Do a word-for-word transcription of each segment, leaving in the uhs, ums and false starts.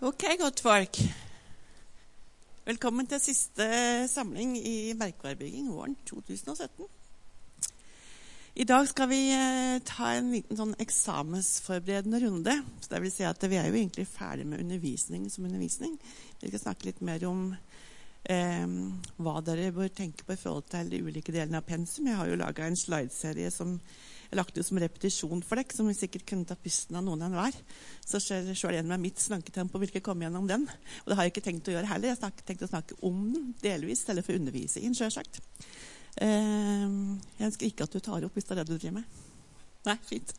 Ok, godt folk. Velkommen til siste samling i merkevarebygging våren to tusen og sytten. I dag skal vi eh, ta en liten sånn eksamensforberedende runde. Så det vil si at vi er jo egentlig ferdig med undervisning som undervisning. Vi skal snakke litt mer om eh, hva dere bør tenke på i forhold til de ulike delene av pensum. Jeg har jo laget en slideserie som jeg lagt ut som repetisjon for deg, som vi sikkert kunne ta pusten av noen enn hver. Så selv igjen med mitt slanketempo vil ikke komme gjennom den. Og det har jeg ikke tenkt å gjøre heller. Jeg har tenkt å snakke om den delvis, eller for å undervise inn, selvsagt. Uh, jeg ønsker ikke at du tar opp hvis det er det du driver med. Nei, fint.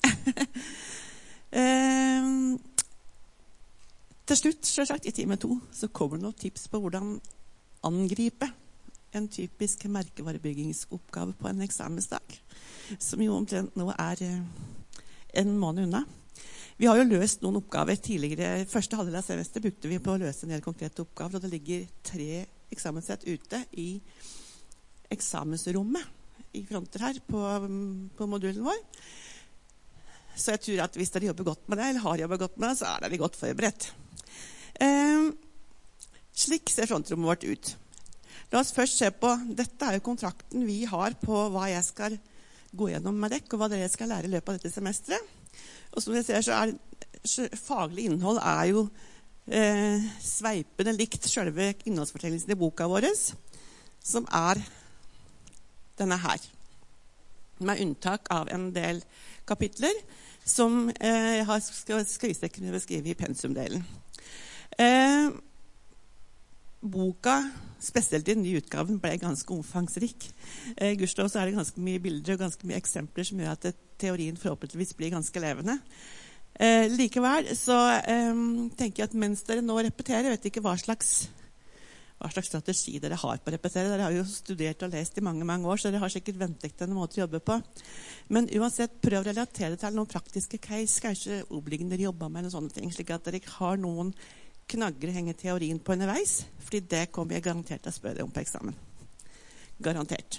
uh, til slutt, selvsagt, i time to, så kommer det noen tips på hvordan angripe en typisk merkevarebyggingsoppgave på en eksamensdag, som jo omtrent nå er uh, en måned unna. Vi har jo løst noen oppgaver tidligere. Første halvdel av semester brukte vi på å løse en del konkrete oppgaver, og det ligger tre eksamenssett ute i eksamensrommet i fronter her på, på modulen vår. Så jeg tror at hvis dere jobber godt med det, eller har jobbet godt med det, så er dere godt forberedt. Eh, slik ser frontrommet vårt ut. La oss først se på, dette er jo kontrakten vi har på hva jeg skal gå gjennom med dere, og hva dere skal lære i løpet av dette semesteret. Og som dere ser, så er så faglig innhold er jo eh, sveipende likt selve innholdsfortellelsen i boka vår, som er denne her, med unntak av en del kapitler som eh, jeg har skvistrekken beskrevet i pensumdelen. Eh, boka, spesielt i den nye utgaven, ble ganske omfangsrik. Eh, Gustav, så er det ganske mye bilder og ganske mye eksempler som gjør at det, teorien forhåpentligvis blir ganske levende. Eh, likevel så eh, tenker jeg at mens dere nå repeterer, jeg vet ikke hva slags hva slags strategi dere har på å repetere. Dere har jo studert og lest i mange, mange år, så dere har sikkert ventet en måte å jobbe på. Men uansett, prøv å relatere til noen praktiske case, kanskje obliggende dere jobber med, eller sånne ting, slik at dere har noen knagger å henge teorien på underveis, fordi det kommer jeg garantert til å spørre dere om på eksamen. Garantert.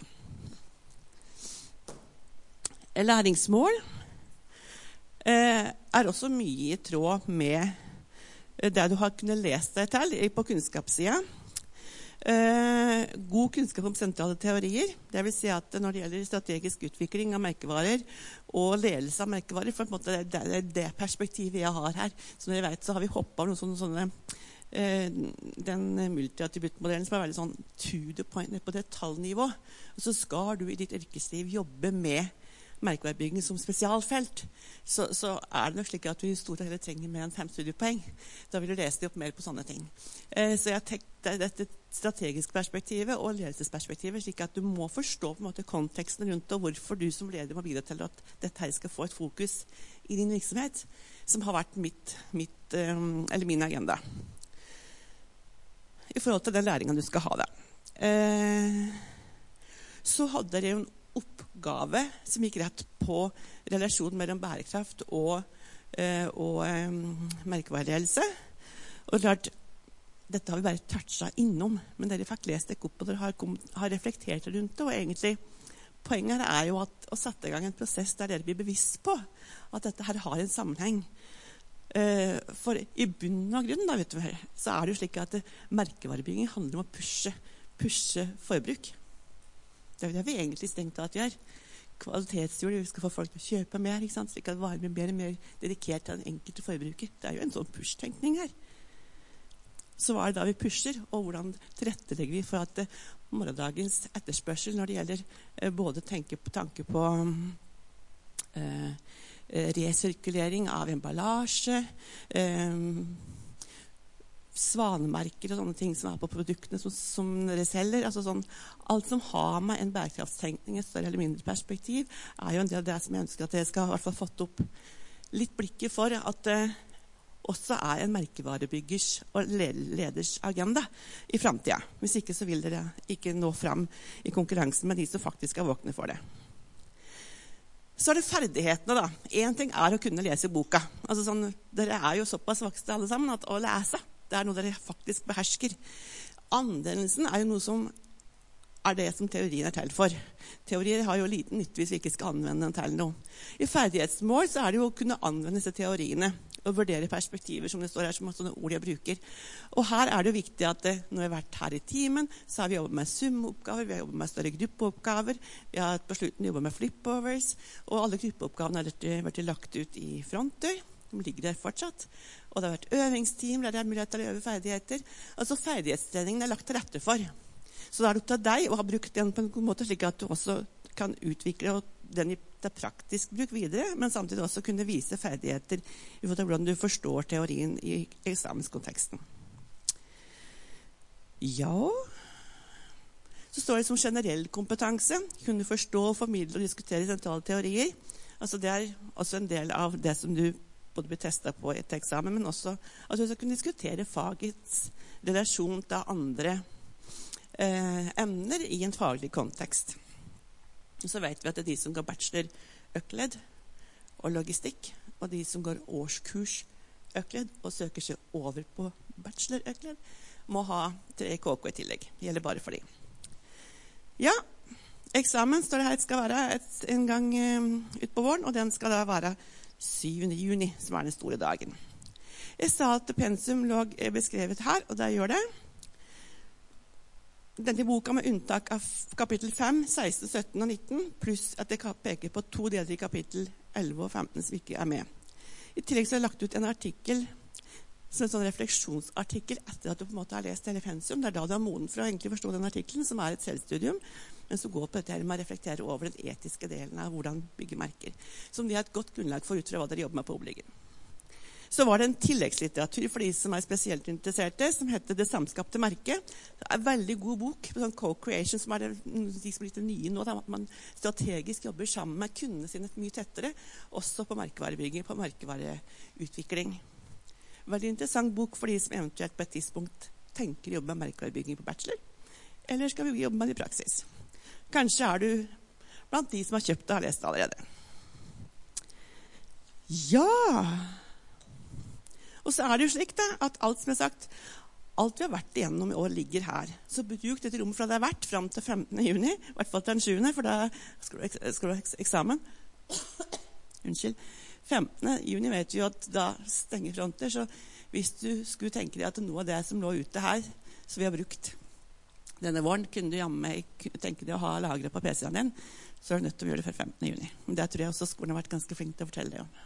Læringsmål eh, er også mye i tråd med det du har kunnet lese deg til på kunnskapssiden. Uh, god kunnskap om sentrale teorier, det vil si at når det gjelder strategisk utvikling av merkevarer og ledelse av merkevarer, for en måte det er det perspektivet jeg har her. Som dere vet, så har vi hoppet av noen sånne, sånne uh, den multiattributtmodellen som er veldig sånn to the point på detaljnivå. Og så skal du i ditt yrkesliv jobbe med merkevarebygging som spesialfelt, så, så er det nok slik at du i stort sett trenger mer enn fem studiepoeng. Da vil du lese deg opp mer på sånne ting. Eh, så jeg tenkte dette strategiske perspektivet og ledelsesperspektivet, slik at du må forstå på en måte konteksten rundt og hvorfor du som leder må bidra til at dette her skal få et fokus i din virksomhet, som har vært mitt, mitt, eh, eller min agenda. I forhold til den læringen du skal ha da. Eh, så hadde dere jo en oppgave som gikk rett på relasjonen mellom bærekraft og, eh, og eh, merkevareledelse. Og klart, dette har vi bare touchet innom, men dere fikk lest det opp, og dere har, kom, har reflektert rundt det, og egentlig poenget er jo at, å sette i gang en prosess der dere blir bevisst på at dette her har en sammenheng. Eh, for i bunnen av grunnen, da, vet du, så er det jo slik at merkevarebygging handler om å pushe, pushe forbruk. Det er det vi egentlig strengt tatt gjør. Kvalitetshjul, vi skal få folk til å kjøpe mer, ikke sant? Slik at varer blir mer og mer dedikert til den enkelte forbruker. Det er jo en sånn push-tenkning her. Så hva er det da vi pusher, og hvordan tilrettelegger vi for at uh, morgendagens etterspørsel når det gjelder uh, både tenke på, tanke på uh, resirkulering av emballasje, uh, svanemerker og sånne ting som er på produktene som, som dere selger. Altså sånn, alt som har med en bærekraftstenkning, et større eller mindre perspektiv, er jo en del av det som jeg ønsker at dere skal i hvert fall fått opp litt blikket for, at det uh, også er en merkevarebyggers og leders agenda i fremtiden. Hvis ikke så vil dere ikke nå frem i konkurransen med de som faktisk er våkne for det. Så er det ferdighetene da. En ting er å kunne lese boka. Altså sånn, dere er jo såpass voksne alle sammen at å lese, det er noe dere faktisk behersker. Anvendelsen er jo noe som er det som teorien er til for. Teorier har jo liten nytte hvis vi ikke skal anvende den til noe. I ferdighetsmål så er det jo å kunne anvende disse teoriene å vurdere perspektiver, som det står her, som er sånne ord jeg bruker. Og her er det jo viktig at det, når vi har vært her i timen, så har vi jobbet med summeoppgaver, vi har jobbet med større gruppeoppgaver, vi har på slutten jobbet med flipovers, og alle gruppeoppgavene har vært lagt ut i Frontøy. De ligger der fortsatt. Og det har vært øvingsteam, der det er mulighet til å øve ferdigheter. Altså ferdighetstreningen er lagt til rette for. Så da er det opp til deg å ha brukt den på en god måte, slik at du også kan utvikle den i det praktisk bruk videre, men samtidig også kunne vise ferdigheter i forhold til hvordan du forstår teorien i eksamenskonteksten. Ja, så står det som generell kompetanse, kunne forstå, formidle og diskutere sentrale teorier. Altså det er også en del av det som du både blir testet på etter eksamen, men også at du skal kunne diskutere fagets relasjon til andre eh, emner i en faglig kontekst. Så vet vi at det er de som går bachelor økled og logistikk, og de som går årskurs økled og søker seg over på bachelor økled, må ha tre K K i tillegg. Det gjelder bare for de. Ja, eksamen står det her skal være et, en gang um, ut på våren, og den skal da være syvende juni, som er den store dagen. Jeg sa at pensum lå beskrevet her, og det gjør det. Denne boka med unntak av kapittel fem, seksten, sytten og nitten, pluss at det peker på to deler i kapittel elleve og femten som ikke er med. I tillegg så har jeg lagt ut en artikkel, som en sånn refleksjonsartikkel etter at du på en måte har lest hele pensum. Det er da du har moden for å egentlig forstå den artikkelen, som er et selvstudium, men som går på dette med å reflektere over den etiske delen av hvordan bygge merker, som de har et godt grunnlag for ut fra hva dere jobber med på Obliggen. Så var det en tilleggslitteratur for de som er spesielt interesserte, som heter Det samskapte merket. Det er en veldig god bok på sånn co-creation, som er det, de som er litt nye nå, at man strategisk jobber sammen med kundene sine mye tettere, også på merkevarebygging, på merkevareutvikling. Veldig interessant bok for de som eventuelt på et tidspunkt tenker å jobbe med merkevarebygging på bachelor, eller skal vi jobbe med det i praksis. Kanskje er du blant de som har kjøpt og har lest allerede. Ja... Og så er det jo slik da, at alt som er sagt, alt vi har vært igjennom i år ligger her. Så bruk dette rommet fra det er vært frem til femtende juni, i hvert fall til den sjuende, for da skal du, skal du ha eksamen. Unnskyld. femtende juni vet vi jo at da stenger fronter, så hvis du skulle tenke deg at noe av det som lå ute her, som vi har brukt denne våren, kunne du jamme tenke deg å ha lagret på P C-en din, så er du nødt til å gjøre det før femtende juni. Men det tror jeg også skolen har vært ganske flink til å fortelle deg om.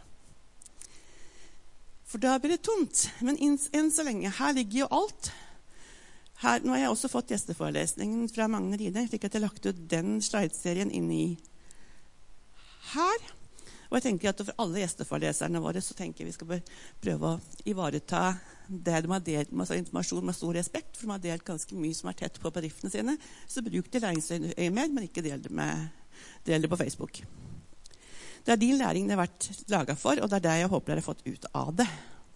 For da blir det tomt. Men enn så lenge, her ligger jo alt. Her, nå har jeg også fått gjesteforelesningen fra Magne Ride, slik at jeg har lagt ut den slideserien inn i her. Og jeg tenker at for alle gjesteforeleserne våre, så tenker jeg vi skal prøve å ivareta det de har delt med informasjon med stor respekt, for de har delt ganske mye som er tett på bedriftene sine. Så bruk det læringsøyemed, men ikke del det, med, del det på Facebook. Det er din læring det har vært laget for, og det er det jeg håper dere har fått ut av det.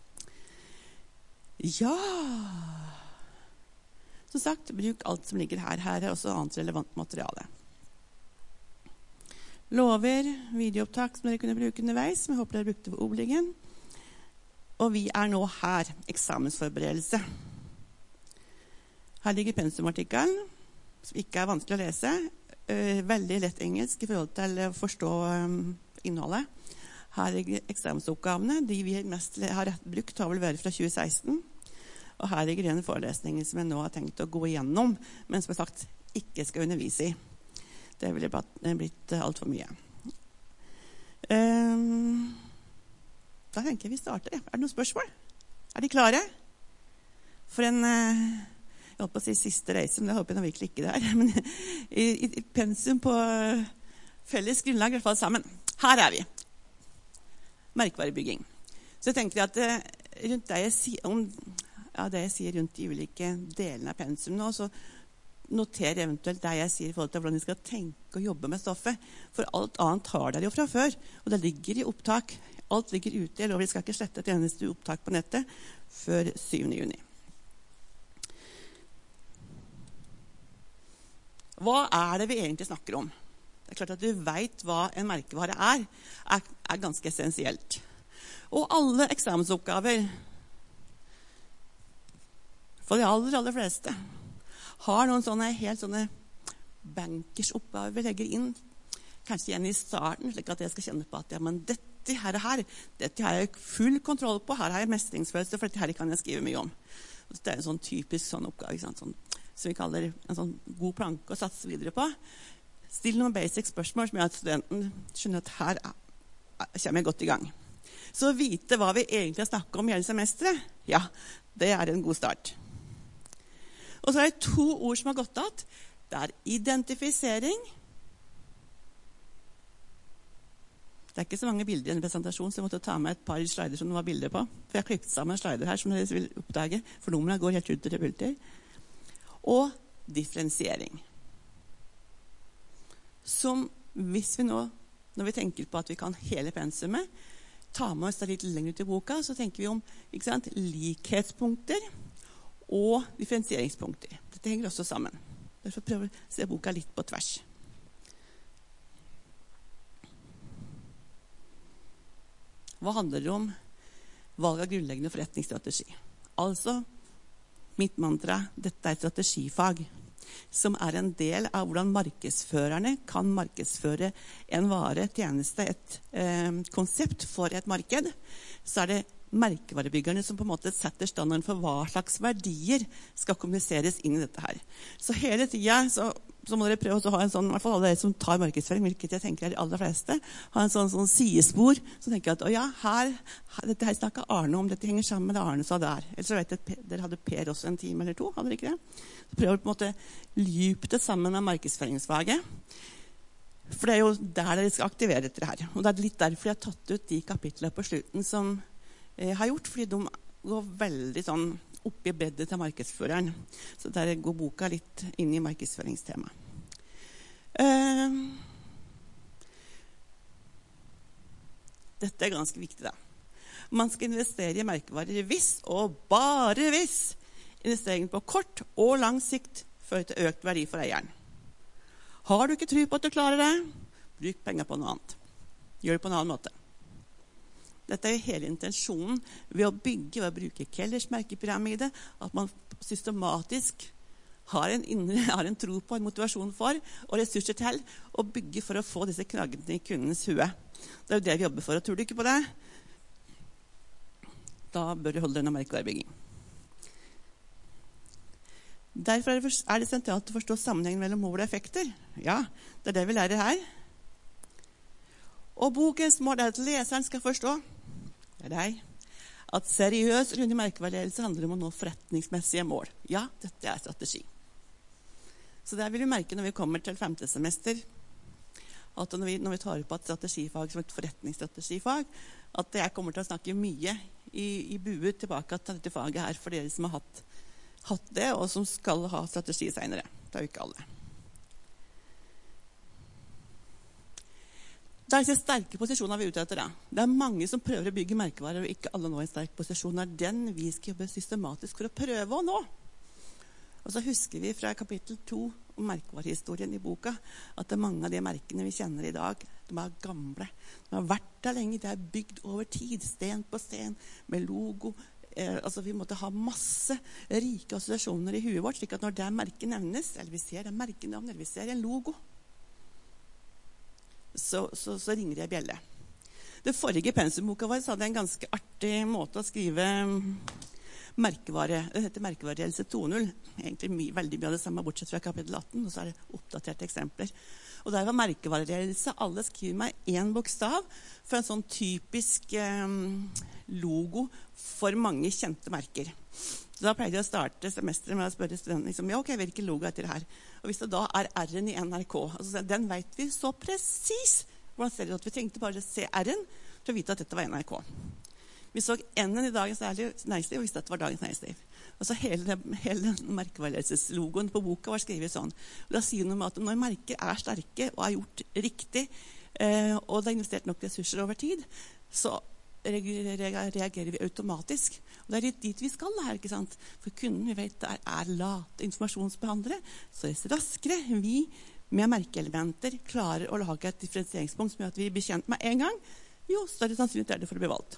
Ja! Som sagt, bruk alt som ligger her. Her er også annet relevant materiale. Lover, videoopptak som dere kunne bruke underveis, som jeg håper dere brukte på Obliggen. Og vi er nå her, eksamensforberedelse. Her ligger pensumartikkelen, som ikke er vanskelig å lese. Veldig lett engelsk i forhold til å forstå innholdet. Her ligger eksamensoppgavene. De vi mest har brukt har vel vært fra tjue seksten. Og her ligger en forelesning som jeg nå har tenkt å gå igjennom, men som jeg sagt ikke skal undervise i. Det ville blitt alt for mye. Um, da tenker jeg vi starter. Er det noen spørsmål? Er de klare? For en... Jeg holdt på å si siste reise, men det håper jeg nå virkelig ikke det er. Men i, i, i pensum på felles grunnlag, i hvert fall sammen. Her er vi. Merkevarebygging. Så jeg tenker at eh, rundt det jeg, sier, om, ja, det jeg sier rundt de ulike delene av pensum nå, så noter eventuelt det jeg sier i forhold til hvordan vi skal tenke og jobbe med stoffet. For alt annet har dere jo fra før, og det ligger i opptak. Alt ligger ute. Jeg lover, vi skal ikke slette et eneste opptak på nettet før syvende juni. Hva er det vi egentlig snakker om? Det er klart at du vet hva en merkevare er, er, er ganske essensielt. Og alle eksamensoppgaver, for de aller, aller fleste, har noen sånne helt sånne bankersoppgaver vi legger inn, kanskje igjen i starten, slik at jeg skal kjenne på at ja, men dette dette her, her, dette har jeg full kontroll på, her har jeg mestringsfølelse, for dette her kan jeg skrive mye om. Og det er en sånn typisk sånn oppgave, ikke sant? Sånn, som vi kaller en sånn god planke å satse videre på. Still noen basic spørsmål som gjør at studenten skjønner at her kommer jeg godt i gang. Så å vite hva vi egentlig har snakket om i hele semesteret, ja, det er en god start. Og så er det to ord som har gått av. Det er identifisering. Det er ikke så mange bilder i en presentasjon, så jeg måtte ta med et par slider som det var bilder på. For jeg har klippet sammen slider her, som dere vil oppdage, for numrene går helt ut til repulter. Og differensiering. Som hvis vi nå, når vi tenker på at vi kan hele pensumet, ta med oss det litt lenger ut i boka, så tenker vi om, ikke sant, likhetspunkter og differensieringspunkter. Dette henger også sammen. Derfor prøver vi å se boka litt på tvers. Hva handler det om? Valg av grunnleggende forretningsstrategi. Altså, mitt mantra, dette er et strategifag, som er en del av hvordan markedsførerne kan markedsføre en vare, tjeneste, et eh, konsept for et marked. Så er det merkevarebyggerne som på en måte setter standarden for hva slags verdier skal kommuniseres inn i dette her. Så hele tiden så, så må dere prøve å ha en sånn, i hvert fall alle dere som tar markedsføring, hvilket jeg tenker er de aller fleste, ha en sånn, sånn sidespor, så tenker jeg at, å ja, her, her dette her snakket Arne om, dette henger sammen med det Arne sa der. Eller så vet jeg at dere hadde Per også en time eller to, hadde dere ikke det? Så prøver på en måte lype det sammen med markedsføringsfaget. For det er jo der dere skal aktivere dette her. Og det er litt derfor jeg har tatt ut de kapitlene på slutten som jeg har gjort, fordi de går veldig sånn opp i breddet til markedsføreren. Så der går boka litt inn i markedsføringstema. Uh, dette er ganske viktig da. Man skal investere i merkevarer hvis, og bare hvis, investeringen på kort og lang sikt fører til økt verdi for eieren. Har du ikke tro på at du klarer det? Bruk penger på noe annet. Gjør det på en annen måte. Dette er hele intensjonen ved å bygge, ved å bruke Kellers merkepyramide, at man systematisk har en, indre, har en tro på, en motivasjon for, og ressurser til å bygge for å få disse knaggene i kundens hue. Det er jo det vi jobber for, og tror du ikke på det? Da bør du holde denne merkevarebygging. Derfor er det, er det sentralt å forstå sammenhengen mellom mål og effekter. Ja, det er det vi lærer her. Og bokens mål er at leseren skal forstå, det er deg, at seriøs runde merkevareledelse handler om å nå forretningsmessige mål. Ja, dette er strategi. Så det vil vi merke når vi kommer til femte semester, at når vi, når vi tar på et strategifag som et forretningsstrategifag, at jeg kommer til å snakke mye i, i buet tilbake til dette faget her for dere som har hatt, hatt det, og som skal ha strategi senere. Det er jo ikke alle. Det er disse sterke posisjoner vi er ute etter. Da. Det er mange som prøver å bygge merkevarer, og ikke alle nå i en sterk posisjon. Det er den vi skal jobbe systematisk for å prøve å nå. Og så husker vi fra kapittel to om merkevarehistorien i boka, at det er mange av de merkene vi kjenner i dag, de er gamle. De har vært der lenge, de er bygd over tid, sten på sten, med logo. Eh, altså vi måtte ha masse rike assosiasjoner i huet vårt, slik at når det merket nevnes, eller vi ser det merkenavn, eller vi ser en logo, Så, så, så ringer jeg bjelle. Det forrige pensumboka vår hadde en ganske artig måte å skrive merkevare. Det heter merkevareledelse to punkt null. Egentlig my, veldig mye av det samme, bortsett fra kapittel atten, og så er det oppdaterte eksempler. Og der var merkevareledelse. Alle skriver meg en bokstav for en sånn typisk eh, logo for mange kjente merker. Så da pleide jeg å starte semesteret med å spørre studenten, liksom, ja, ok, hvilken logo er til det her? Og hvis det da er R-en i N R K, altså, den vet vi så presis. Hvordan ser det ut? Vi tenkte bare å se R-en for å vite at dette var N R K. Vi så N-en i Dagens Næringsliv og visste at det var Dagens Næringsliv. Altså hele, hele merkevareledelseslogoen på boka var skrevet sånn. Og da sier noe om at når merker er sterke og er gjort riktig, eh, og det er investert nok ressurser over tid, så reagerer vi automatisk. Og det er litt dit vi skal her, ikke sant? For kunden, vi vet, er, er late informasjonsbehandlere, så dess raskere vi med merkeelementer klarer å lage et differensieringspunkt som gjør at vi blir kjent med en gang, jo større sannsynlighet er det for å bli valgt.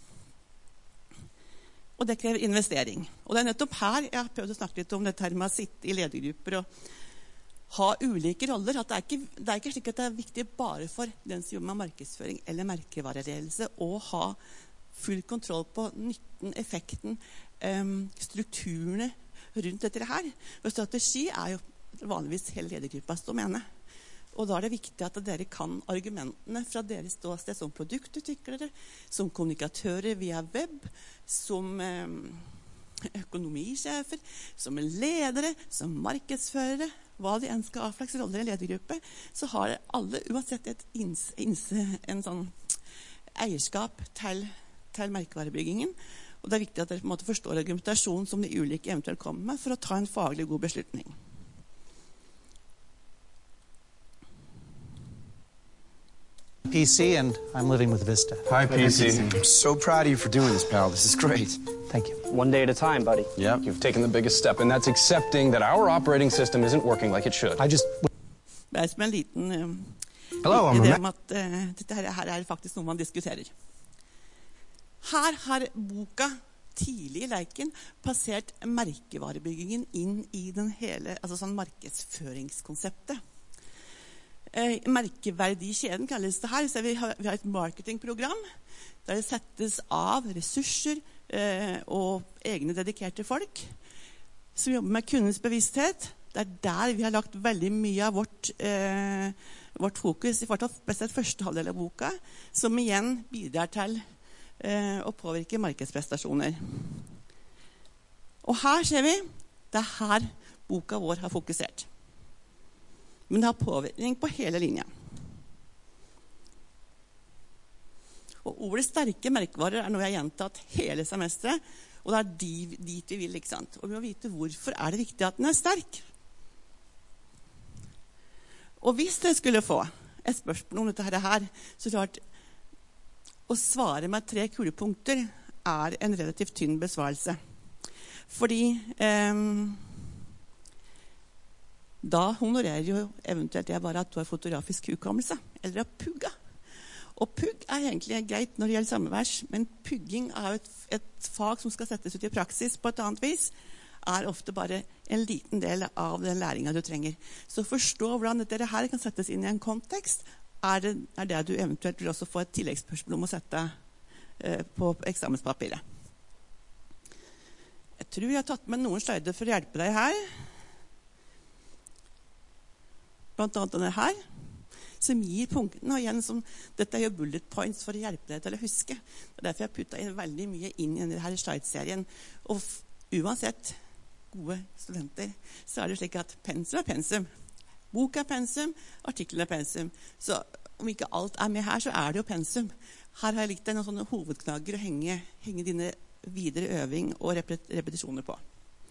Og det krever investering. Og det er nettopp her jeg har prøvd å snakke litt om dette her med å sitte i ledergrupper og ha ulike roller. At det, er ikke, det er ikke slik at det er viktig bare for den som jobber med markedsføring eller merkevareledelse å ha full kontroll på nytten, effekten, um, strukturene rundt dette her. For strategi er jo vanligvis hele ledergruppas domene. Og da er det viktig at dere kan argumentene fra deres ståsted som produktutviklere, som kommunikatører via web, som um, økonomisjefer, som ledere, som markedsførere, hva de enn skal ha slags roller i en ledergruppe, så har alle uansett et inns, inns, en sånn eierskap til, til merkevarebyggingen. Og det er viktig at dere på en måte forstår argumentasjonen som de ulike eventuelt kommer med for å ta en faglig god beslutning. P C, and I'm living with Vista. Hi, P C. I'm so proud of you for doing this, pal. This is great. Thank you. One day at a time, buddy. Yeah, you've taken the biggest step, and that's accepting that our operating system isn't working like it should. I just... Det er som en liten um, Hello, I'm idé a om at uh, dette her, her er faktisk noe man diskuterer. Her har boka tidlig i leiken passert merkevarebyggingen inn i den hele, altså sånn markedsføringskonseptet. Eh, merkeverdikjeden kalles det her, så vi har, vi har et marketingprogram der det settes av ressurser eh, og egne dedikerte folk som jobber med kundens bevissthet. Det er der vi har lagt veldig mye av vårt, eh, vårt fokus i spesielt første halvdel av boka, som igjen bidrar til eh, å påvirke markedsprestasjoner. Og her ser vi, det er her boka vår har fokusert. Men det har påvirkning på hele linja. Og ordet sterke merkevarer er noe jeg har gjentatt hele semesteret, og det er dit vi vil, ikke sant? Og vi må vite hvorfor er det viktig at den er sterk. Og hvis jeg skulle få et spørsmål om dette her, så klart, å svare med tre kulepunkter er en relativt tynn besvarelse. Fordi... Eh, Da honorerer jo eventuelt jeg bare at du har fotografisk hukommelse, eller har pugga. Og pugg er egentlig greit når det gjelder samvers, men pugging er jo et, et fag som skal settes ut i praksis på et annet vis, er ofte bare en liten del av den læringen du trenger. Så forstå hvordan dette her kan settes inn i en kontekst, er det, er det du eventuelt vil også få et tilleggsspørsmål om å sette eh, på eksamenspapiret. Jeg tror jeg har tatt med noen sløyder for å hjelpe deg her. Blant annet denne her, som gir punktene, og igjen som, dette er jo bullet points for å hjelpe deg til å huske. Det er derfor jeg puttet inn veldig mye inn i denne slide-serien. Og f uansett gode studenter, så er det slik at pensum er pensum. Bok er pensum, artikler er pensum. Så om ikke alt er med her, så er det jo pensum. Her har jeg likt deg noen sånne hovedknagger å henge, henge dine videre øving og repet repetisjoner på.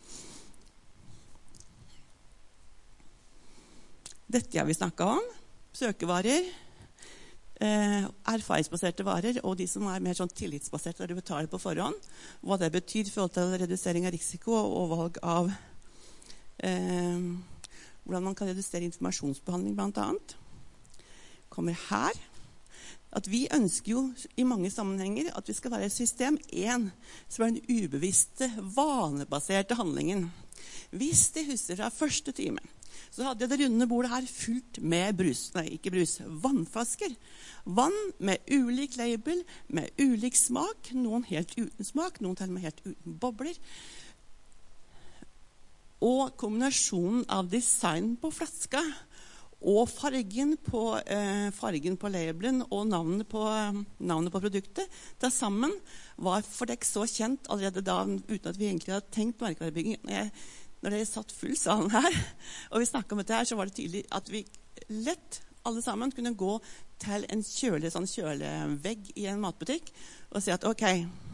Dette har vi snakket om. Søkevarer, eh, erfaringsbaserte varer, og de som er mer sånn tillitsbaserte, der du betaler på forhånd. Hva det betyr i forhold til redusering av risiko og valg av eh, hvordan man kan redusere informasjonsbehandling, blant annet. Kommer her. At vi ønsker jo i mange sammenhenger at vi skal være et system en, som er den ubevisste, vanebaserte handlingen. Hvis de husker fra første time, så hadde jeg det runde bordet her fullt med brus, nei, ikke brus, vannflasker. Vann med ulik label, med ulik smak, noen helt uten smak, noen til og med helt uten bobler. Og kombinasjonen av design på flaska, og fargen på, eh, fargen på labelen og navnet på, navnet på produktet, det sammen var for deg så kjent allerede da, uten at vi egentlig hadde tenkt merkevarebygging. Jeg Når dere satt full salen her, og vi snakket om dette her, så var det tydelig at vi lett, alle sammen, kunne gå til en kjøle, sånn kjølevegg i en matbutikk, og si at, ok,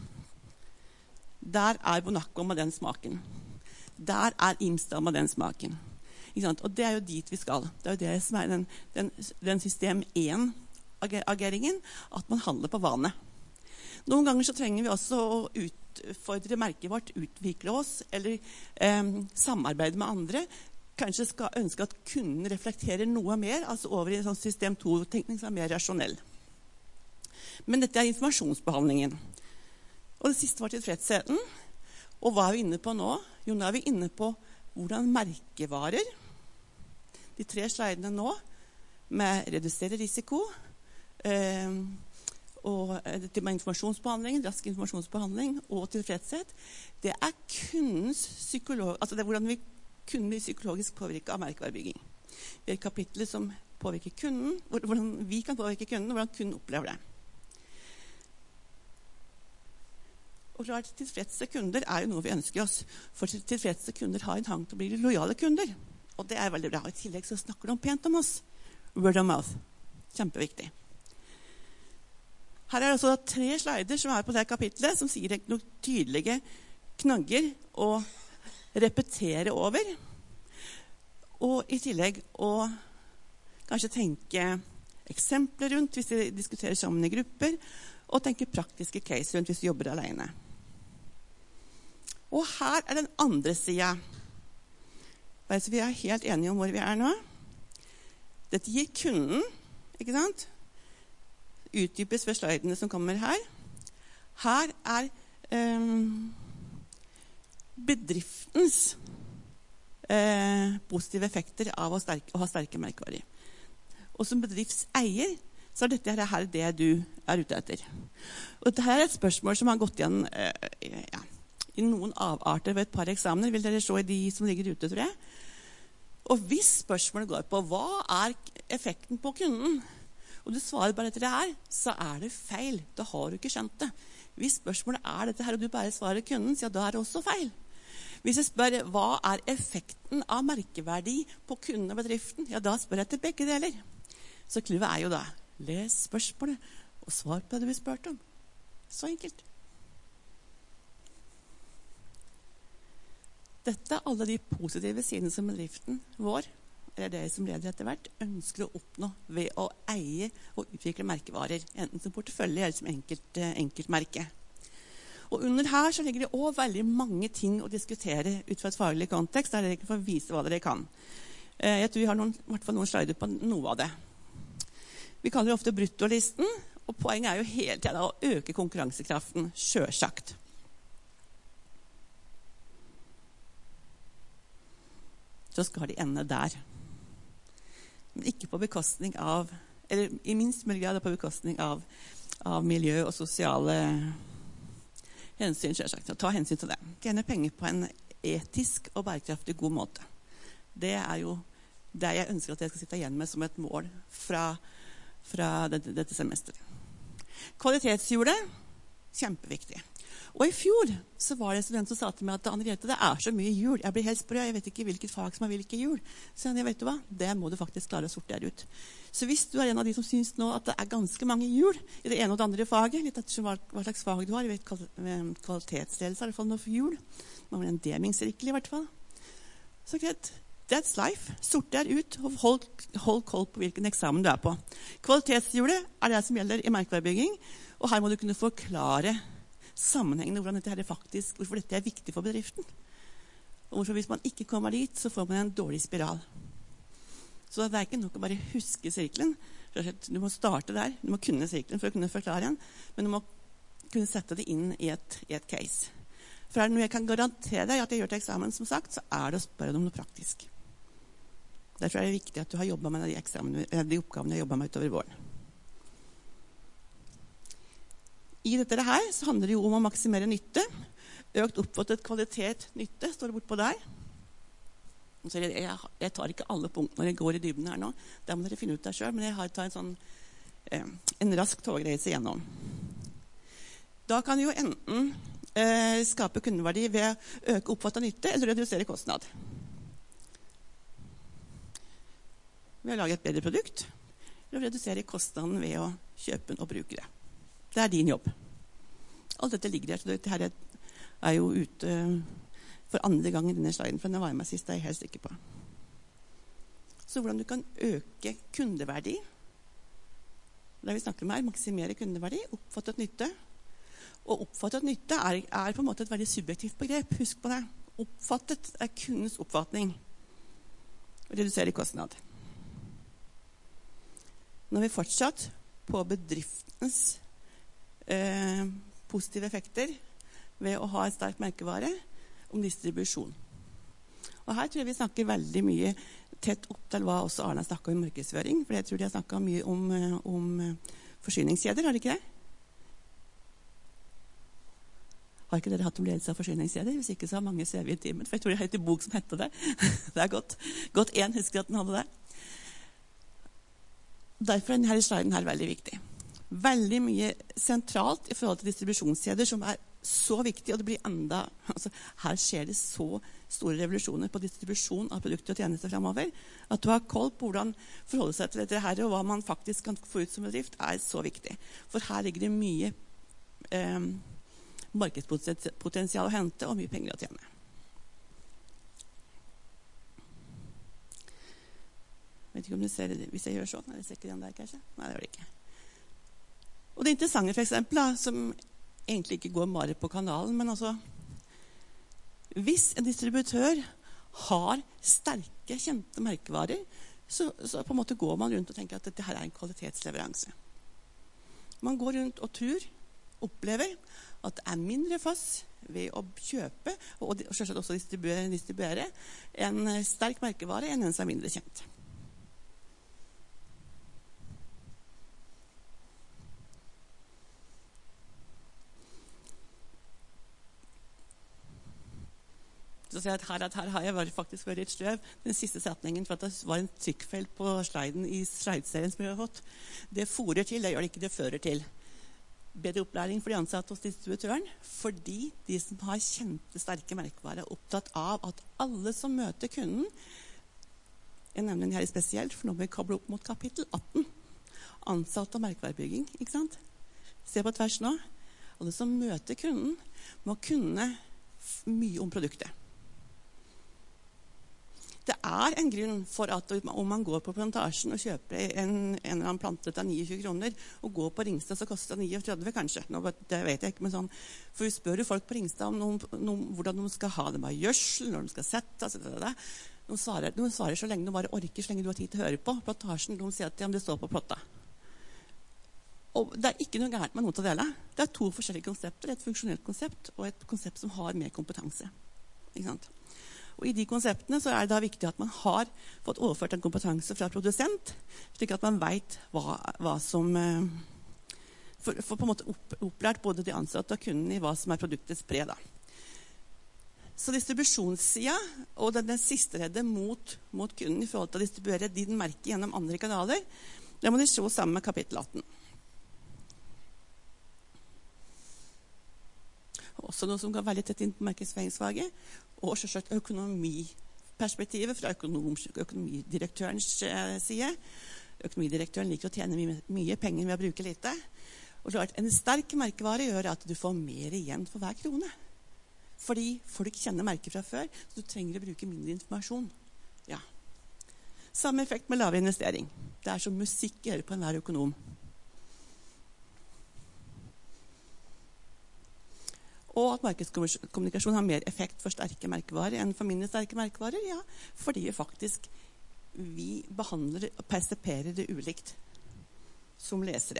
der er Bonacco med den smaken. Der er Imstad med den smaken. Ikke sant? Og det er jo dit vi skal. Det er jo det som er den, den, den system én-ageringen, at man handler på vane. Noen ganger så trenger vi også å utfordre merket vårt, utvikle oss, eller eh, samarbeide med andre. Kanskje skal ønske at kunden reflekterer noe mer, altså over i en sånn system to-tenkning som er mer rasjonell. Men dette er informasjonsbehandlingen. Og det siste var tilfredsheten. Og hva er vi inne på nå? Jo, nå er vi inne på hvordan merkevarer, de tre slidene nå med redusere risiko, eh, og dette med informasjonsbehandling, rask informasjonsbehandling og tilfredshet, det er kundens psykolog, altså det er hvordan vi kunden blir psykologisk påvirket av merkevarebygging. Vi har kapitlet som påvirker kunden, hvordan vi kan påvirke kunden, og hvordan kunden opplever det. Og klart, tilfredse kunder er jo noe vi ønsker oss, for tilfredse kunder har en hang til å bli lojale kunder, og det er veldig bra. I tillegg så snakker de pent om oss. Word of mouth. Kjempeviktig. Her er det altså tre slider som er på det kapitlet, som sier noen tydelige knagger å repetere over. Og i tillegg å kanskje tenke eksempler rundt hvis vi diskuterer sammen i grupper, og tenke praktiske case rundt hvis vi jobber alene. Og her er den andre siden. Bare så vi er helt enige om hvor vi er nå. Dette gir kunden, ikke sant? Utdypes ved slidene som kommer her. Her er um, bedriftens uh, positive effekter av å, sterke, å ha sterke merkevarer. Og som bedriftseier, så er dette her det du er ute etter. Og dette her er et spørsmål som har gått igjen uh, ja, i noen avarter ved et par eksamener, vil dere se i de som ligger ute, tror jeg. Og hvis spørsmålet går på hva er effekten på kunden, og du svarer bare etter det her, så er det feil. Da har du ikke skjønt det. Hvis spørsmålet er dette her, og du bare svarer kunden, så da er det også feil. Hvis jeg spør hva er effekten av merkeverdi på kunden og bedriften, ja, da spør jeg til begge deler. Så kluvet er jo da, les spørsmålet, og svar på det du vil spørre om. Så enkelt. Dette er alle de positive sidene som bedriften vår, eller dere som leder etter hvert, ønsker å oppnå ved å eie og utvikle merkevarer, enten som portefølje eller som enkelt, enkeltmerke. Og under her så ligger det også veldig mange ting å diskutere ut fra et faglig kontekst, der dere får vise hva dere kan. Jeg tror vi har noen, i hvert fall noen slider på noe av det. Vi kaller det ofte bruttolisten, og poenget er jo hele tiden å øke konkurransekraften, selvsagt. Så skal de ende der. Men ikke på bekostning av, eller i minst mulig grad på bekostning av, av miljø og sosiale hensyn, selvsagt. Ta hensyn til det. Tjene penger på en etisk og bærekraftig god måte. Det er jo det jeg ønsker at jeg skal sitte igjen med som et mål fra, fra dette, dette semesteret. Kvalitetshjulet, kjempeviktig. Og i fjor så var det en student som sa til meg at Anne-Grete, det er så mye hjul. Jeg blir helt sprø, jeg vet ikke hvilket fag som har hvilke hjul. Så jeg vet du hva, det må du faktisk klare å sortere ut. Så hvis du er en av de som synes nå at det er ganske mange hjul i det ene og det andre faget, litt etter hva, hva slags fag du har, jeg vet kvalitetsledelse er i hvert fall noe for hjul. Man har en demingssirkel i hvert fall. Så greit, that's life. Sorter ut og hold, hold koll på hvilken eksamen du er på. Kvalitetshjulet er det som gjelder i merkevarebygging, og her må du kunne forklare sammenhengende hvordan dette er faktisk, hvorfor dette er viktig for bedriften. Og hvorfor hvis man ikke kommer dit, så får man en dårlig spiral. Så det er ikke nok å bare huske sirkelen. Du må starte der, du må kunne sirkelen for å kunne forklare den, men du må kunne sette det inn i et, i et case. For er det noe jeg kan garantere deg at jeg gjør til eksamen, som sagt, så er det å spørre om noe praktisk. Derfor er det viktig at du har jobbet med de, eksamen, de oppgavene jeg jobbet med utover våren. I dette her så handler det jo om å maksimere nytte. Økt oppfattet kvalitet nytte, står det bort på der. Så jeg, jeg tar ikke alle punktene når jeg går i dybden her nå. Det må dere finne ut der selv, men jeg har tatt en sånn eh, en rask togreise gjennom. Da kan du jo enten eh, skape kundeverdi ved å øke oppfattet nytte eller redusere kostnad. Ved å lage et bedre produkt, eller redusere kostnaden ved å kjøpe og bruke det. Det er din jobb. Alt dette ligger her, så dette her er jo ute for andre gang i denne sliden, for den var jeg med sist, det er jeg helt sikker på. Så hvordan du kan øke kundeverdi, det vi snakker om her, maksimere kundeverdi, oppfattet nytte. Og oppfattet nytte er, er på en måte et veldig subjektivt begrep, husk på det. Oppfattet er kundens oppfatning. Redusere kostnad. Når vi fortsatt på bedriftens Eh, positive effekter ved å ha en sterk merkevare om distribusjon. Og her tror jeg vi snakker veldig mye tett opp til hva også Arne snakket om i markedsføring, for jeg tror de har snakket mye om, om forsyningskjeder, har de ikke det? Har ikke dere hatt om ledelse av forsyningskjeder? Hvis ikke så har mange C V i timen, for jeg tror det er en bok som heter det. Det er godt. Godt én, husker at den hadde det. Derfor er denne sliden her veldig viktig. Veldig mye sentralt i forhold til distribusjonskjeder som er så viktig, og det blir enda, altså, her skjer det så store revolusjoner på distribusjon av produkter og tjenester fremover, at du har koll på hvordan forholde seg til dette her, og hva man faktisk kan få ut som bedrift, er så viktig. For her ligger det mye eh, markedspotensial å hente, og mye penger å tjene. Jeg vet ikke om du ser det, hvis jeg gjør sånn, eller ser ikke den der, kanskje? Nei, det gjør det ikke. Og det interessante, for eksempel, da, som egentlig ikke går bare på kanalen, men altså, hvis en distributør har sterke, kjente merkevarer, så, så på en måte går man rundt og tenker at dette her er en kvalitetsleveranse. Man går rundt og tror, opplever, at det er mindre fass ved å kjøpe, og selvsagt også distribuere, distribuere en sterk merkevare enn en som er mindre kjent. Så sier jeg at her, at her har jeg faktisk vært litt sløv. Den siste setningen, for at det var en trykkfeil på sliden i slideserien som vi har fått. Det forer til, det gjør det ikke, det fører til. Bedre opplæring for de ansatte hos distributøren, fordi de som har kjente sterke merkevarer er opptatt av at alle som møter kunden, jeg nevner den her spesielt, for nå må vi koble opp mot kapittel atten, ansatte og merkevarebygging, ikke sant? Se på tvers nå. Alle som møter kunden må kunne mye om produktet. Det er en grunn for at om man går på plantasjen og kjøper en, en eller annen plante til niogtjue kroner, og går på Ringstad så koster det trettini kanskje. Nå, det vet jeg ikke, men sånn. For vi spør jo folk på Ringstad om noen, noen, hvordan de skal ha det med gjørsel, når de skal sette, altså det, det. De, svarer, de svarer så lenge de bare orker, så lenge du har tid til å høre på. Plantasjen, de sier at ja, det står på plotta. Og det er ikke noe gærent med noe til å dele. Det er to forskjellige konsepter, et funksjonelt konsept og et konsept som har mer kompetanse. Ikke sant? Og i de konseptene så er det da viktig at man har fått overført en kompetanse fra produsent, slik at man vet hva, hva som for, for på en måte opp, opplært både de ansatte og kunden i hva som er produktets pre da. Så distribusjonssiden og den, den siste reddet mot, mot kunden i forhold til å distribuere din merke gjennom andre kanaler, det må de se sammen med kapittel atten. Også noe som går veldig tett inn på markedsføringsfaget, og selvsagt økonomiperspektivet fra økonom, økonomidirektørens side. Økonomidirektøren liker å tjene mye, mye penger ved å bruke lite. Og klart, en sterk merkevare gjør at du får mer igjen for hver krone. Fordi folk kjenner merker fra før, så du trenger å bruke mindre informasjon. Ja. Samme effekt med lav investering. Det er som musikk gjør på enhver økonom. Og at markedskommunikasjon har mer effekt for sterke merkevarer enn for mindre sterke merkevarer, ja, fordi faktisk vi behandler og perseperer det ulikt som lesere.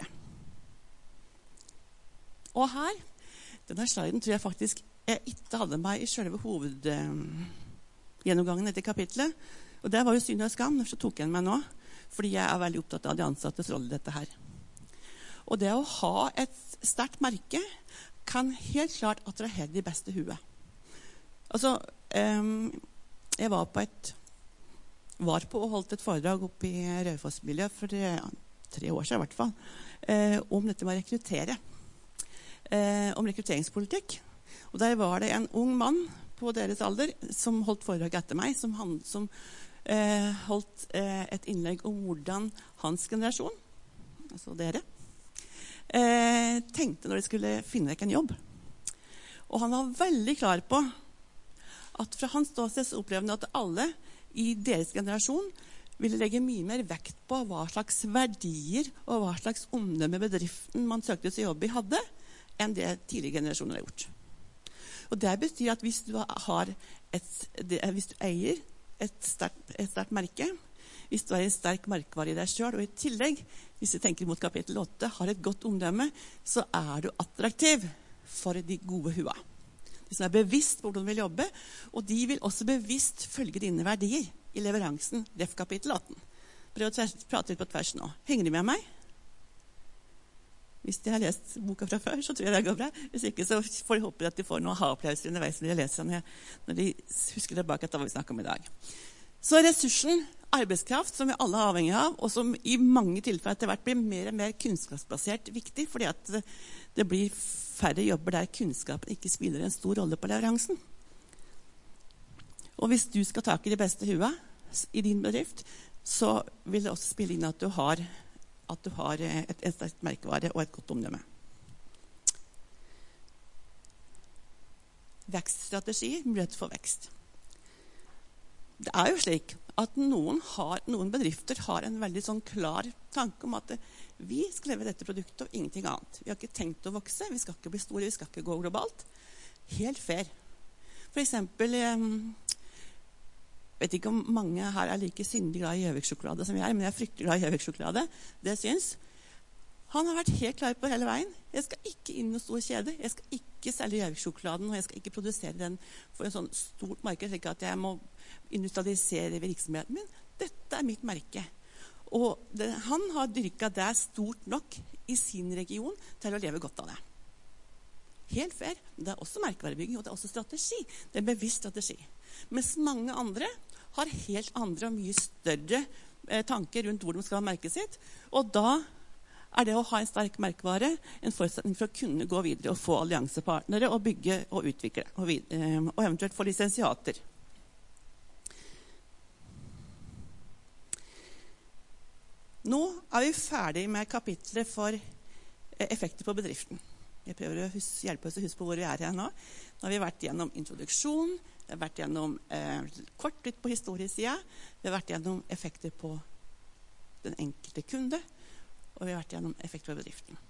Og her, denne sliden tror jeg faktisk jeg ikke hadde meg i selve hovedgjennomgangen etter kapitlet, og det var jo synd og skam, så tok jeg den meg nå, fordi jeg er veldig opptatt av de ansattes rolle i dette her. Og det å ha et sterkt merke kan helt klart attrahere de beste huet. Altså, um, jeg var på et var på og holdt et foredrag oppe i Raufoss-miljøet for tre, tre år siden i hvert fall, eh, om dette med å rekruttere. Eh, om rekrutteringspolitikk. Og der var det en ung mann på deres alder som holdt foredrag etter meg, som, han, som eh, holdt eh, et innlegg om hvordan hans generasjon, altså dere, Eh, tenkte når de skulle finne deg en jobb. Og han var veldig klar på at fra hans ståsted så opplevde han at alle i deres generasjon ville legge mye mer vekt på hva slags verdier og hva slags omdømme bedriften man søkte seg jobb i hadde, enn det tidligere generasjoner har gjort. Og det betyr at hvis du, har et, det, hvis du eier et sterkt, et sterkt merke, hvis du er en sterk merkevare i deg selv, og i tillegg, hvis du tenker mot kapittel åtte, har et godt omdømme, så er du attraktiv for de gode hua. de som er bevisst på hvordan de vil jobbe, og de vil også bevisst følge dine verdier i leveransen, ref kapittel atten. Prøv å prate litt på tvers nå. Henger de med meg? Hvis de har lest boka fra før, så tror jeg det går bra. Hvis ikke, så får de håpe at de får noen aha-opplevelser underveis når de leser den, når de husker tilbake til hva vi snakker om i dag. Så ressursen, arbeidskraft, som vi alle er avhengig av, og som i mange tilfeller etter hvert blir mer og mer kunnskapsbasert viktig, fordi at det, det blir færre jobber der kunnskapen ikke spiller en stor rolle på leveransen. Og hvis du skal ta i de beste hua i din bedrift, så vil det også spille inn at du har, at du har et, et sterkt merkevare og et godt omdømme. Vekststrategier, mulighet for vekst. Det er jo slik at noen, har, noen bedrifter har en veldig sånn klar tanke om at vi skal leve dette produktet og ingenting annet. Vi har ikke tenkt å vokse, vi skal ikke bli store, vi skal ikke gå globalt. Helt fair. For eksempel, jeg vet ikke om mange her er like syndig glad i Gjøvik-sjokolade som jeg er, men jeg er fryktelig glad i Gjøvik-sjokolade. Det syns. Han har vært helt klar på hele veien. Jeg skal ikke inn i noen stor kjede. Jeg skal ikke selge Gjøvik-sjokoladen, og jeg skal ikke produsere den for en sånn stort marked, slik at jeg må industrialisere virksomheten min. Dette er mitt merke. Og det, han har dyrket det stort nok i sin region til å leve godt av det. Helt fair. Det er også merkevarebygging, og det er også strategi. Det er bevisst strategi. Mens mange andre har helt andre og mye større eh, tanker rundt hvor de skal ha merket sitt. Og da er det å ha en sterk merkevare en forutsetning for å kunne gå videre og få alliansepartnere og bygge og utvikle, og, vid- eh, og eventuelt få lisensiater. Nå er vi ferdig med kapitlet for eh, effekter på bedriften. Jeg prøver å huske, hjelpe oss å huske på hvor vi er her nå. Nå har vi vært gjennom introduksjon, vi har vært gjennom eh, kort litt på historiesiden, vi har vært gjennom effekter på den enkelte kunde, og vi har vært gjennom effekter på bedriften.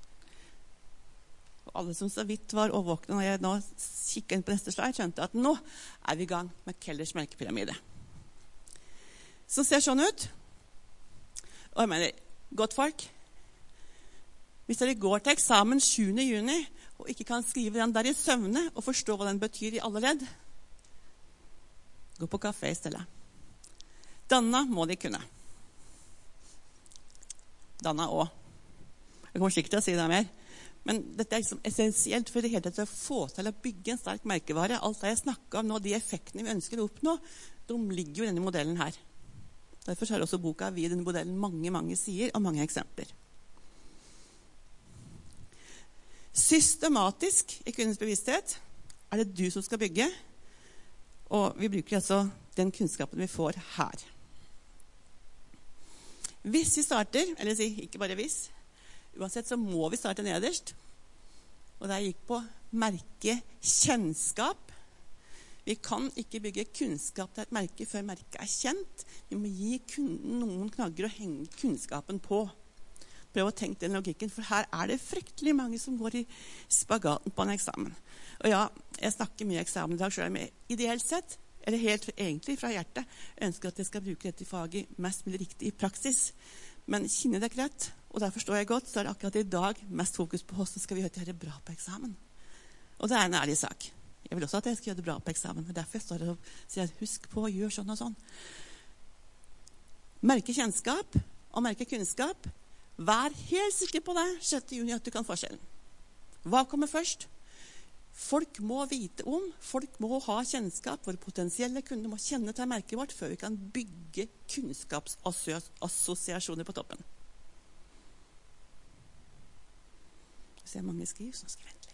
Og alle som så vidt var overvåkne når jeg nå kikket inn på neste slide, skjønte at nå er vi i gang med Kellers melkepyramide. Så ser sånn ut. Og jeg mener, godt folk, hvis dere går til eksamen sjuende juni og ikke kan skrive den der i søvne og forstå hva den betyr i alle ledd, gå på kafé i stedet. Danna må de kunne. Danna også. Jeg kommer sikkert til å si det mer. Men dette er liksom essensielt for det hele tatt å få til å bygge en sterk merkevare. Alt det jeg snakket om nå, de effektene vi ønsker å oppnå, de ligger jo i denne modellen her. Derfor har også boka vi i denne modellen mange, mange sider og mange eksempler. Systematisk i kundens bevissthet er det du som skal bygge, og vi bruker altså den kunnskapen vi får her. Hvis vi starter, eller si ikke bare hvis, uansett så må vi starte nederst, og det gikk på merke kjennskap. Vi kan ikke bygge kunnskap til et merke før merket er kjent. Vi må gi kunden noen knagger å henge kunnskapen på. Prøv å tenke den logikken, for her er det fryktelig mange som går i spagaten på en eksamen. Og ja, jeg snakker mye eksamen i dag, selv om jeg ideelt sett, eller helt egentlig fra hjertet, ønsker at jeg skal bruke dette faget mest mulig riktig i praksis. Men kjenner det ikke rett, og der forstår jeg godt, så er det akkurat i dag mest fokus på hvordan skal vi gjøre det bra på eksamen. Og det er en ærlig sak. Jeg vil også at jeg skal gjøre det bra på eksamen, og derfor står jeg og sier husk på å gjøre sånn og sånn. Merke kjennskap og merke kunnskap. Vær helt sikker på det sjette juni at du kan forskjellen. Hva kommer først? Folk må vite om, folk må ha kjennskap, våre potensielle kunder må kjenne til merket vårt før vi kan bygge kunnskapsassosiasjoner på toppen. Jeg ser mange skriv, så skal jeg vente litt.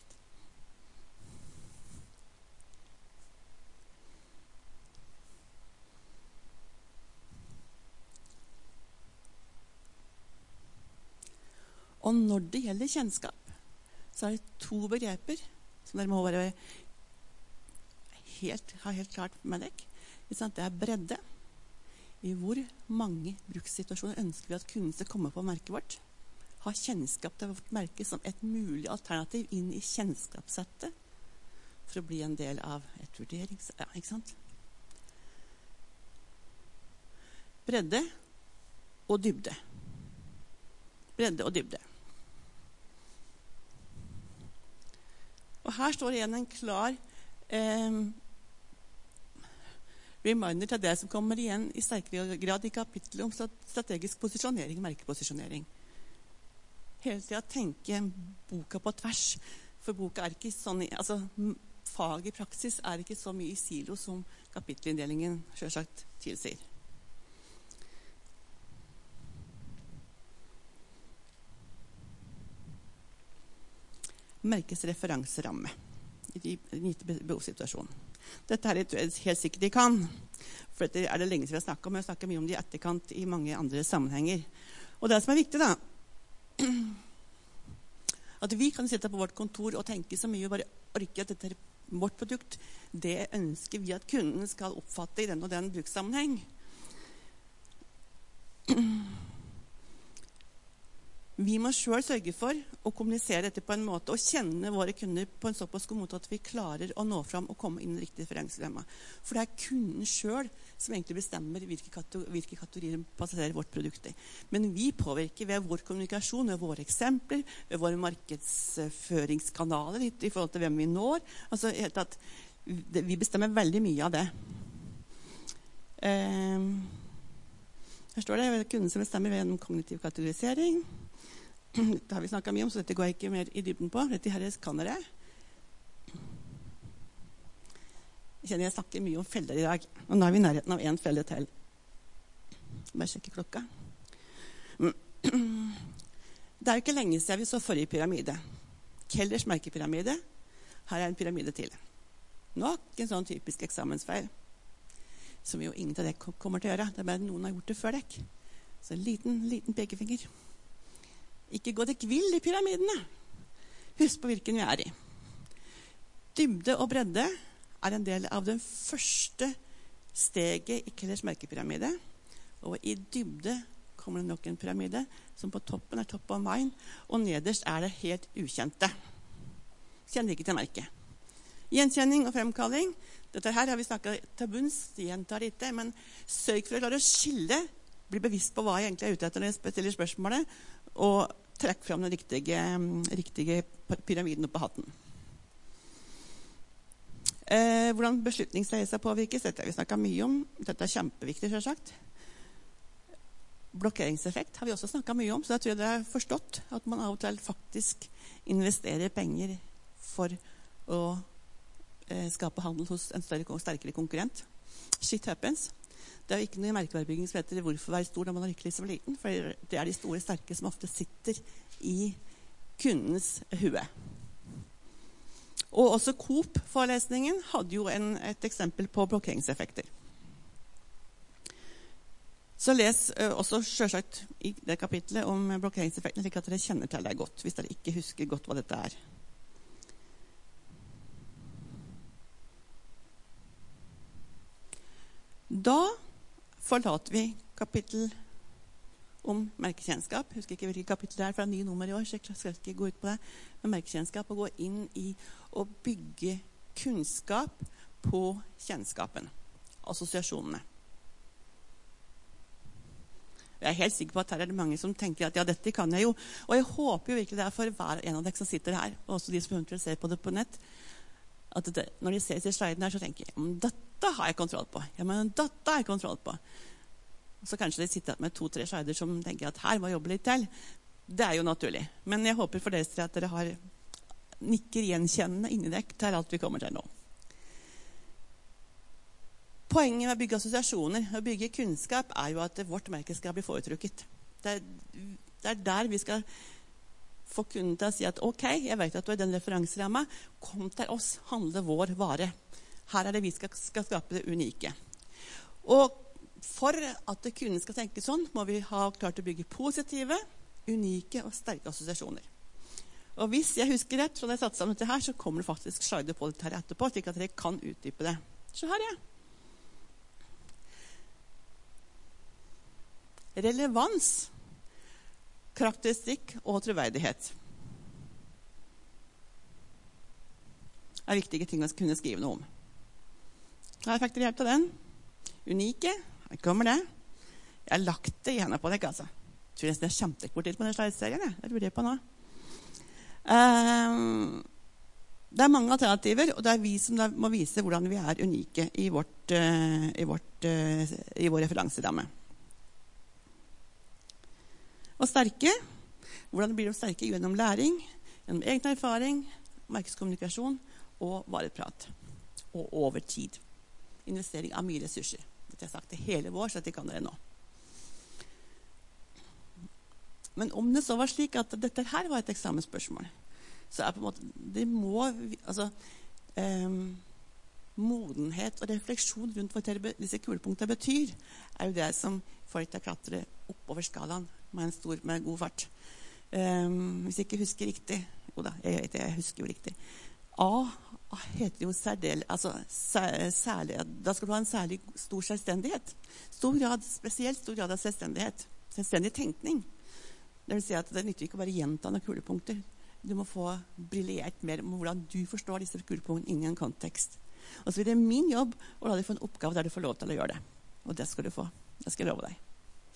Og når det gjelder kjennskap, så er det to begreper som dere må være helt, ha helt klart med dere. Det er bredde. I hvor mange brukssituasjoner ønsker vi at kunden skal komme på merket vårt? Ha kjennskap til vårt merke som et mulig alternativ inn i kjennskapssettet for å bli en del av et vurderings... Ja, ikke sant? Bredde og dybde. Bredde og dybde. Og her står igjen en klar eh, reminder til det som kommer igjen i sterkere grad i kapittelet om strategisk posisjonering, merkeposisjonering. Hele tiden tenke boka på tvers, for boka er ikke sånn, altså fag i praksis er ikke så mye i silo som kapittelinndelingen selvsagt tilsier. Merkes referanseramme i gitt behovssituasjon. Dette her er helt sikkert de kan, for dette er det lenge siden vi har snakket om, men vi har snakket mye om det i etterkant i mange andre sammenhenger. Og det som er viktig da, at vi kan sitte på vårt kontor og tenke så mye og bare orke at dette er vårt produkt, det ønsker vi at kunden skal oppfatte i den og den brukssammenheng. Vi må selv sørge for å kommunisere dette på en måte og kjenne våre kunder på en såpass god måte at vi klarer å nå fram og komme inn i riktig referanselemma. For det er kunden selv som egentlig bestemmer hvilke kategorier, hvilke kategorier passerer vårt produkt i. Men vi påvirker ved vår kommunikasjon, ved våre eksempler, ved våre markedsføringskanaler i, i forhold til hvem vi når. Altså, helt at vi bestemmer veldig mye av det. Eh, her står det, det er kunden som bestemmer ved en kognitiv kategorisering. Det har vi snakket mye om, så dette går jeg ikke mer i dybden på. Dette her kan dere. Jeg kjenner jeg snakker mye om feller i dag. Og nå er vi i nærheten av en felle til. Bare sjekke klokka. Det er jo ikke lenge siden vi så forrige pyramide. Kellers merkepyramide. Her er en pyramide til. Nok en sånn typisk eksamensfeil. Som jo ingen av dere kommer til å gjøre. Det er bare noen har gjort det før dere. Så en liten, liten pekefinger. Ikke gå deg vill i pyramidene. Husk på hvilken vi er i. Dybde og bredde er en del av den første steget i Kellers merkepyramide. Og i dybde kommer det nok en pyramide som på toppen er top of mind, og nederst er det helt ukjente. Kjenner ikke til merket. Gjenkjenning og fremkalling. Dette her har vi snakket til bunns, gjentar ikke, men sørg for å klare å skille, bli bevisst på hva jeg egentlig er ute etter når jeg stiller spørsmålet, og trekk frem den riktige, riktige pyramiden opp på hatten. Eh, hvordan beslutningsleie påvirkes, dette har vi snakket mye om. Dette er kjempeviktig, selvsagt. Blokkeringseffekt har vi også snakket mye om, så jeg tror det er forstått at man av og til faktisk investerer penger for å eh, skape handel hos en større og sterkere konkurrent. Shit happens. Det er jo ikke noe i merkevarebygging som heter hvorfor være stor når man er lykkelig som liten, for det er de store sterke som ofte sitter i kundens hue. Og også Coop-forelesningen hadde jo en, et eksempel på blokkeringseffekter. Så les uh, også selvsagt i det kapitlet om blokkeringseffekten, slik at dere kjenner til det godt, hvis dere ikke husker godt hva dette er. Da forlater vi kapittel om merkekjennskap. Jeg husker ikke hvilket kapittel det er, for det er nye nummer i år, så jeg skal ikke gå ut på det. Men merkekjennskap og gå inn i å bygge kunnskap på kjennskapen. Assosiasjonene. Jeg er helt sikker på at her er det mange som tenker at ja, dette kan jeg jo. Og jeg håper jo virkelig det er for hver en av dere som sitter her, og også de som eventuelt ser på det på nett, at det, når de ser disse slidene her, så tenker jeg, men dette har jeg kontroll på. Ja, men dette har jeg kontroll på. Og så kanskje de sitter med to-tre slider som tenker at her må jeg jobbe litt til. Det er jo naturlig. Men jeg håper for deres del at dere har nikker gjenkjennende inni dere til alt vi kommer til nå. Poenget med å bygge assosiasjoner og bygge kunnskap er jo at vårt merke skal bli foretrukket. Det er, det er der vi skal få kunden til å si at ok, jeg vet at du er den referanseramma, kom til oss, handle vår vare. Her er det vi skal, skal skape det unike. Og for at kunden skal tenke sånn, må vi ha klart å bygge positive, unike og sterke assosiasjoner. Og hvis jeg husker rett, fra det jeg satte sammen dette her, så kommer det faktisk slider på dette her etterpå, slik at dere kan utdype det. Så her er jeg. Relevans, karakteristikk og troverdighet er viktige ting å kunne skrive noe om. Her fikk dere hjelp av den. Unike, her kommer det. Jeg har lagt det i hendene på deg, altså. Jeg tror det er kjempekort litt på denne slideserien, jeg. Det lurer jeg på nå. Um, det er mange alternativer, og det er vi som må vise hvordan vi er unike i, vårt, uh, i, vårt, uh, i vår referanseramme. Og sterke, hvordan blir de sterke? Gjennom læring, gjennom egen erfaring, markedskommunikasjon og vareprat. Og over tid. Investering av mye ressurser. Dette har jeg sagt det hele vår, så det kan dere nå. Men om det så var slik at dette her var et eksamensspørsmål, så er på en måte, det må, altså, um, modenhet og refleksjon rundt hva disse kulepunktene betyr, er jo det som får deg til å klatre oppover skalaen med en stor, med god fart. Um, hvis jeg ikke husker riktig, jo da, jeg, vet, jeg husker jo riktig. A heter jo særdel, altså særlig, da skal du ha en særlig stor selvstendighet. Stor grad, spesielt stor grad av selvstendighet. Selvstendig tenkning. Det vil si at det nytter ikke bare gjenta noen kulepunkter. Du må få briljert mer om hvordan du forstår disse kulepunktene inn i en kontekst. Og så blir det min jobb å la deg få en oppgave der du får lov til å gjøre det. Og det skal du få. Det skal jeg love deg.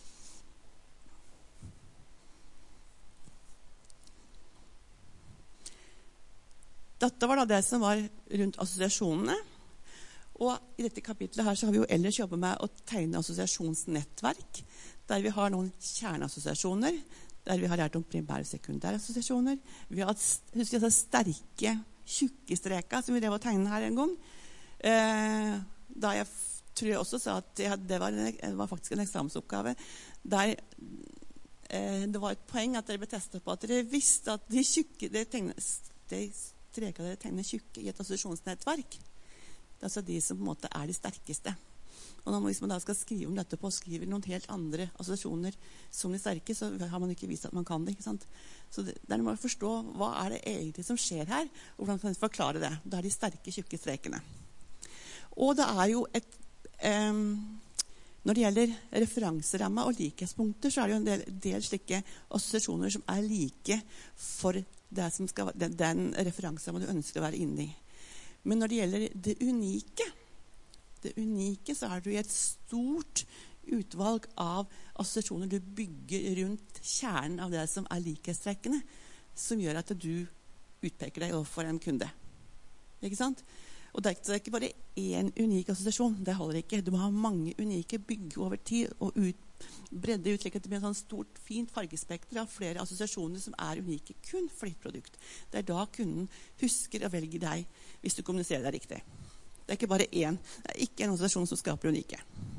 Dette var da det som var rundt assosiasjonene. Og i dette kapitlet her så har vi jo ellers jobbet med å tegne assosiasjonsnettverk, der vi har noen kjerneassosiasjoner, der vi har lært om primære og sekundære assosiasjoner. Vi har husker jeg, sterke, tjukke streker, som vi drev å tegne her en gang. Eh, da jeg tror jeg også sa at jeg, det, var en, det var faktisk en eksamensoppgave, der eh, det var et poeng at dere ble testet på at dere visste at de tjukke, de tegnes, de streker dere tegner tjukke i et assosiasjonsnettverk. Det er altså de som på en måte er de sterkeste. Og når man, hvis man da skal skrive om dette på og skriver noen helt andre assosiasjoner som de sterke, så har man ikke vist at man kan det, ikke sant? Så det, det er noe å forstå hva er det egentlig som skjer her, og hvordan kan man forklare det. Det er de sterke, tjukke strekene. Og det er jo et um, når det gjelder referanseramme og likhetspunkter, så er det jo en del, del slike assosiasjoner som er like for det som skal, den, den referanserammen du ønsker å være inne i. Men når det gjelder det unike, det unike så er det jo et stort utvalg av assosiasjoner du bygger rundt kjernen av det som er likhetstrekkene, som gjør at du utpeker deg overfor en kunde. Ikke sant? Og det er ikke bare én unik assosiasjon, det holder ikke. Du må ha mange unike, bygge over tid og ut, bredde ut, slik at det blir en sånn stort, fint fargespekter av flere assosiasjoner som er unike kun for ditt produkt. Det er da kunden husker å velge deg hvis du kommuniserer deg riktig. Det er ikke bare én, det er ikke en assosiasjon som skaper unike.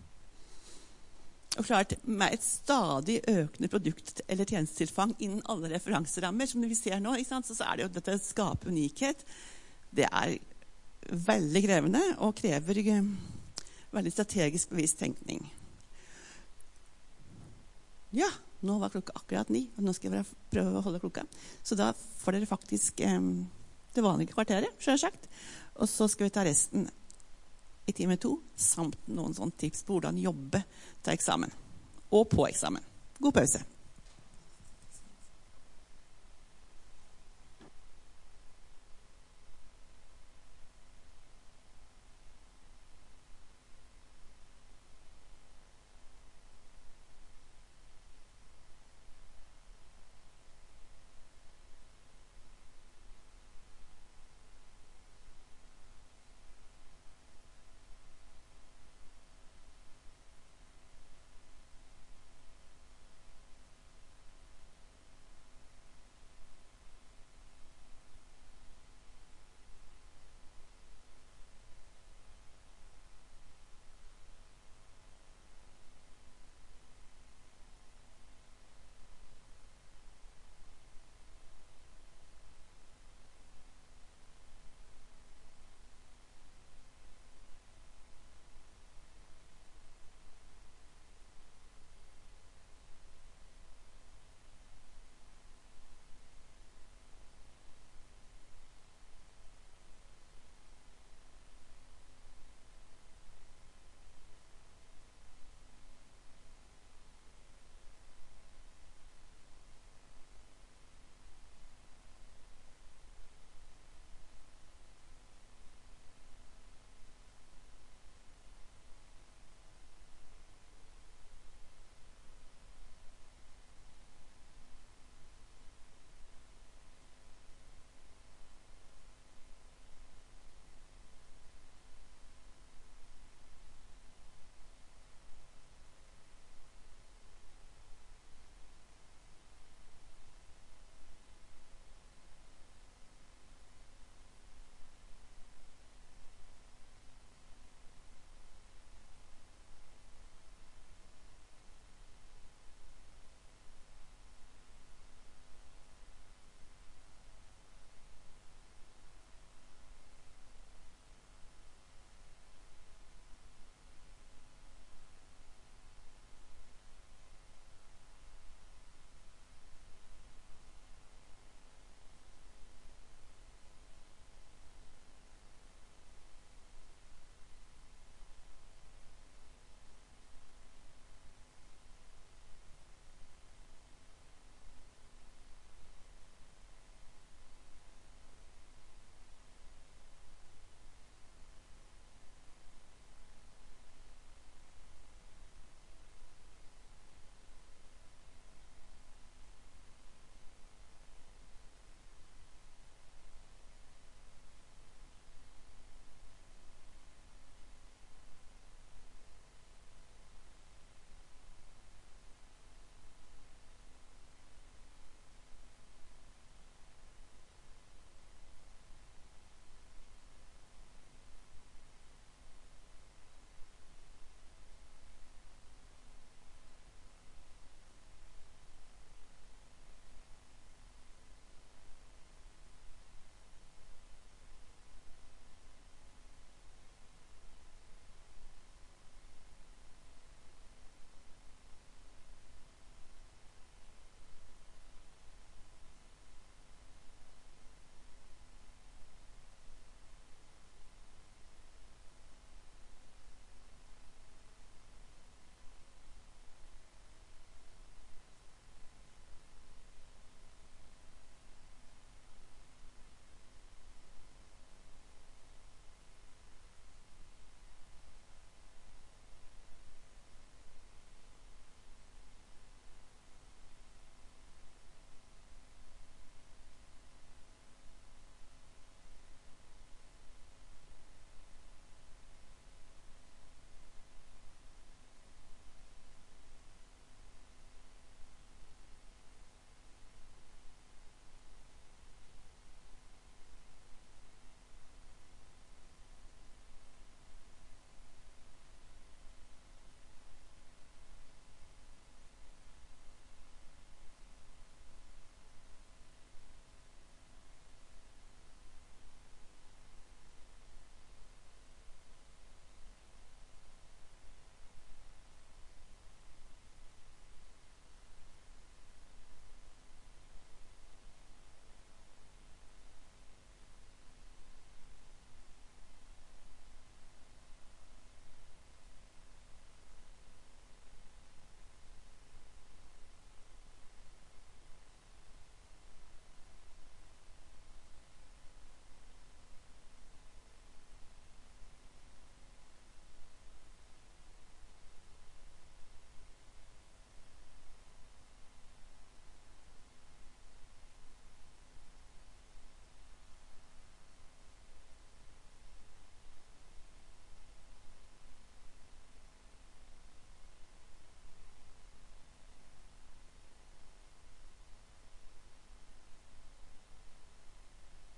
Og klart, med et stadig økende produkt- eller tjenestetilfang innen alle referanserammer, som vi ser nå, ikke sant, så er det jo dette skape unikhet. Det er veldig krevende og krever veldig strategisk bevisst tenkning. Ja, nå var klokka akkurat ni, og nå skal jeg prøve å holde klokka. Så da får dere faktisk eh, det vanlige kvarteret, selvsagt. Og så skal vi ta resten i time to, samt noen sånne tips på hvordan jobbe til eksamen. Og på eksamen. God pause.